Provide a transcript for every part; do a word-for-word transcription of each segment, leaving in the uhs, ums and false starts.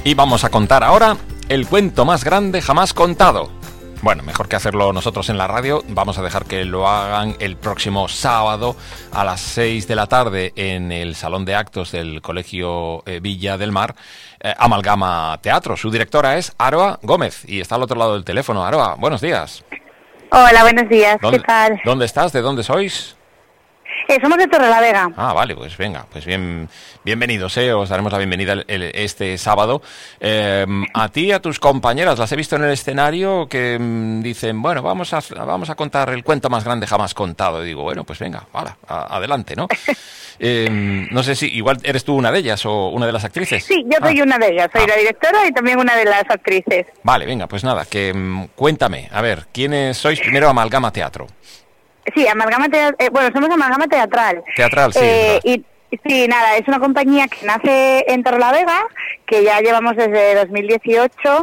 Y vamos a contar ahora el cuento más grande jamás contado. Bueno, mejor que hacerlo nosotros en la radio, vamos a dejar que lo hagan el próximo sábado a las seis de la tarde en el Salón de Actos del Colegio eh, Villa del Mar, eh, Amalgama Teatro. Su directora es Aroa Gómez y está al otro lado del teléfono. Aroa, buenos días. Hola, buenos días. ¿Dónde, ¿Qué tal? ¿Dónde estás? ¿De dónde sois? Eh, somos de Torrelavega. Ah, vale, pues venga, pues bien, bienvenidos, ¿eh? Os daremos la bienvenida el, el, este sábado. Eh, a ti y a tus compañeras, las he visto en el escenario que mm, dicen, bueno, vamos a, vamos a contar el cuento más grande jamás contado. Y digo, bueno, pues venga, vale, a, adelante, ¿no? Eh, no sé si igual eres tú una de ellas o una de las actrices. Sí, yo soy ah. una de ellas, soy ah. la directora y también una de las actrices. Vale, venga, pues nada, que mm, cuéntame, a ver, ¿quiénes sois? Primero Amalgama Teatro. Sí, Amalgama Teatral, eh, bueno, somos Amalgama Teatral. Teatral, sí. Eh, y, sí, nada, es una compañía que nace en Torrelavega, que ya llevamos desde dos mil dieciocho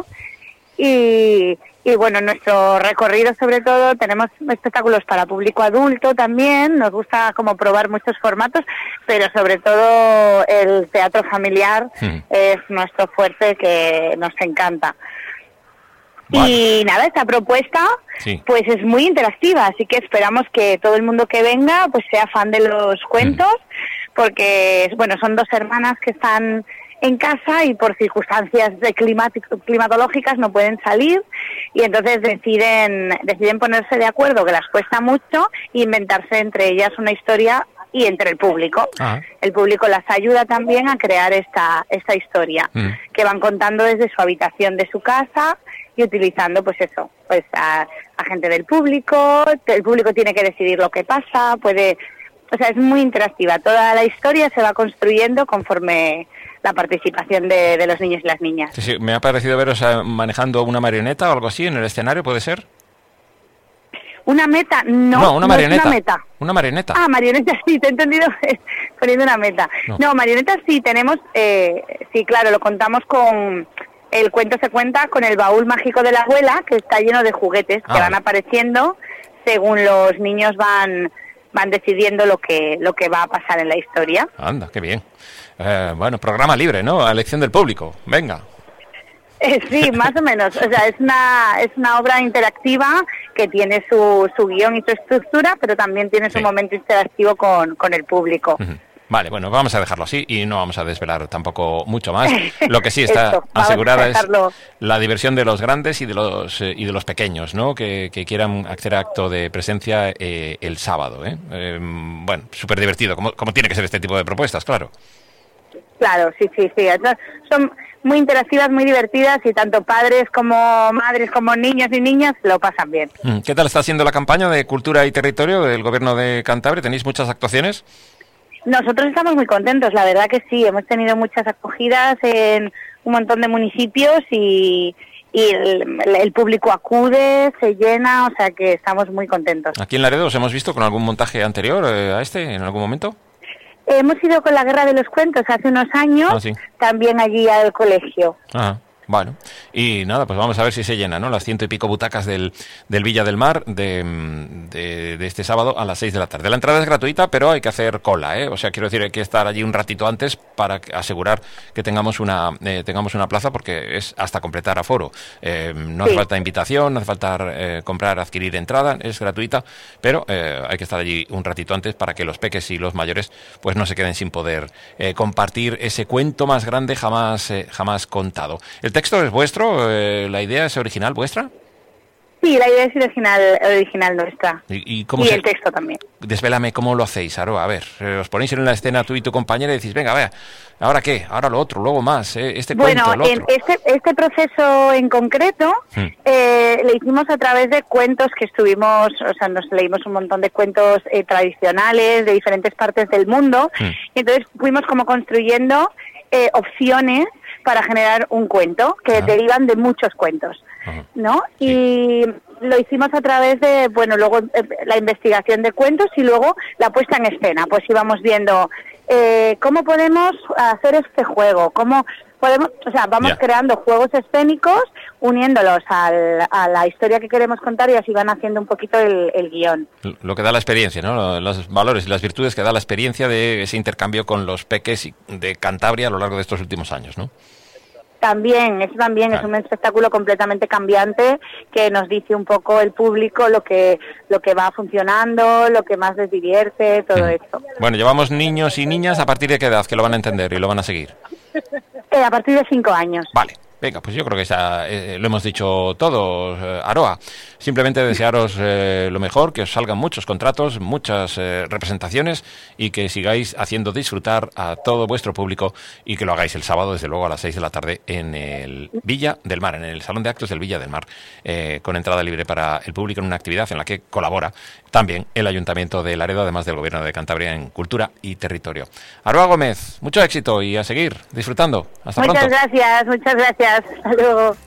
y, y bueno, nuestro recorrido sobre todo, tenemos espectáculos para público adulto también, nos gusta como probar muchos formatos, pero sobre todo el teatro familiar hmm. es nuestro fuerte que nos encanta. Vale. Y nada, esta propuesta sí. pues es muy interactiva, así que esperamos que todo el mundo que venga pues sea fan de los cuentos, mm. porque bueno, son dos hermanas que están en casa y por circunstancias de climatológicas no pueden salir y entonces deciden deciden ponerse de acuerdo, que les cuesta mucho, e inventarse entre ellas una historia y entre el público. Ajá. El público las ayuda también a crear esta esta historia, mm. que van contando desde su habitación de su casa y utilizando pues eso, pues a, a gente del público, el público tiene que decidir lo que pasa, puede, o sea, es muy interactiva, toda la historia se va construyendo conforme la participación de, de los niños y las niñas. Sí, sí, me ha parecido veros manejando una marioneta o algo así en el escenario, ¿puede ser? Una meta, no, no, una marioneta. No es una meta. Una marioneta. Ah, marioneta, sí, te he entendido poniendo una meta. No, no marioneta sí, tenemos, eh, sí, claro, lo contamos con... El cuento se cuenta con el baúl mágico de la abuela, que está lleno de juguetes ah. que van apareciendo según los niños van van decidiendo lo que lo que va a pasar en la historia. Anda, qué bien. Eh, bueno, programa libre, ¿no? A elección del público. Venga. Eh, sí, más o menos. O sea, es una es una obra interactiva que tiene su, su guión y su estructura, pero también tiene su sí. momento interactivo con, con el público. Uh-huh. Vale, bueno, vamos a dejarlo así y no vamos a desvelar tampoco mucho más. Lo que sí está Esto, asegurada es la diversión de los grandes y de los eh, y de los pequeños, ¿no? Que, que quieran hacer acto de presencia eh, el sábado, ¿eh? eh bueno, súper divertido, como, como tiene que ser este tipo de propuestas, claro. Claro, sí, sí, sí. Entonces, son muy interactivas, muy divertidas y tanto padres como madres como niños y niñas lo pasan bien. ¿Qué tal está siendo la campaña de Cultura y Territorio del Gobierno de Cantabria? ¿Tenéis muchas actuaciones? Nosotros estamos muy contentos, la verdad que sí, hemos tenido muchas acogidas en un montón de municipios y, y el, el público acude, se llena, o sea que estamos muy contentos. ¿Aquí en Laredo os hemos visto con algún montaje anterior eh, a este, en algún momento? Hemos ido con la Guerra de los Cuentos hace unos años, ah, sí. también allí al colegio. Ajá. Bueno, y nada, pues vamos a ver si se llena, ¿no? Las ciento y pico butacas del, del Villa del Mar de, de, de este sábado a las seis de la tarde. La entrada es gratuita, pero hay que hacer cola, ¿eh? O sea, quiero decir, hay que estar allí un ratito antes para asegurar que tengamos una eh, tengamos una plaza, porque es hasta completar aforo. Eh, no sí. hace falta invitación, no hace falta eh, comprar, adquirir entrada, es gratuita, pero eh, hay que estar allí un ratito antes para que los peques y los mayores pues no se queden sin poder eh, compartir ese cuento más grande jamás, eh, jamás contado. El texto es vuestro, eh, la idea es original vuestra. Sí, la idea es original, original nuestra. Y, y, cómo y se... el texto también. Desvélame cómo lo hacéis, Aroa. A ver, eh, os ponéis en la escena tú y tu compañera y decís, venga, vea, ¿ahora qué? Ahora lo otro, luego más, eh, este bueno, cuento, el otro. Bueno, este, este proceso en concreto hmm. eh, le hicimos a través de cuentos que estuvimos, o sea, nos leímos un montón de cuentos eh, tradicionales de diferentes partes del mundo, hmm. y entonces fuimos como construyendo eh, opciones para generar un cuento, que Ajá. derivan de muchos cuentos, Ajá. ¿no? Sí. Y lo hicimos a través de, bueno, luego eh, la investigación de cuentos y luego la puesta en escena. Pues íbamos viendo eh, cómo podemos hacer este juego, cómo podemos, o sea, vamos yeah. creando juegos escénicos, uniéndolos al, a la historia que queremos contar, y así van haciendo un poquito el, el guión. Lo que da la experiencia, ¿no? Los valores y las virtudes que da la experiencia de ese intercambio con los peques de Cantabria a lo largo de estos últimos años, ¿no? También, eso también claro. Es un espectáculo completamente cambiante que nos dice un poco el público lo que lo que va funcionando, lo que más les divierte, todo mm. esto. Bueno, llevamos niños y niñas, ¿a partir de qué edad que lo van a entender y lo van a seguir? Eh, a partir de cinco años. Vale. Venga, pues yo creo que esa, eh, lo hemos dicho todos, eh, Aroa. Simplemente desearos eh, lo mejor, que os salgan muchos contratos, muchas eh, representaciones y que sigáis haciendo disfrutar a todo vuestro público y que lo hagáis el sábado, desde luego, a las seis de la tarde en el Villa del Mar, en el Salón de Actos del Villa del Mar, eh, con entrada libre para el público en una actividad en la que colabora también el Ayuntamiento de Laredo, además del Gobierno de Cantabria en Cultura y Territorio. Aroa Gómez, mucho éxito y a seguir disfrutando. Hasta muchas pronto. Muchas gracias, muchas gracias. Hasta luego.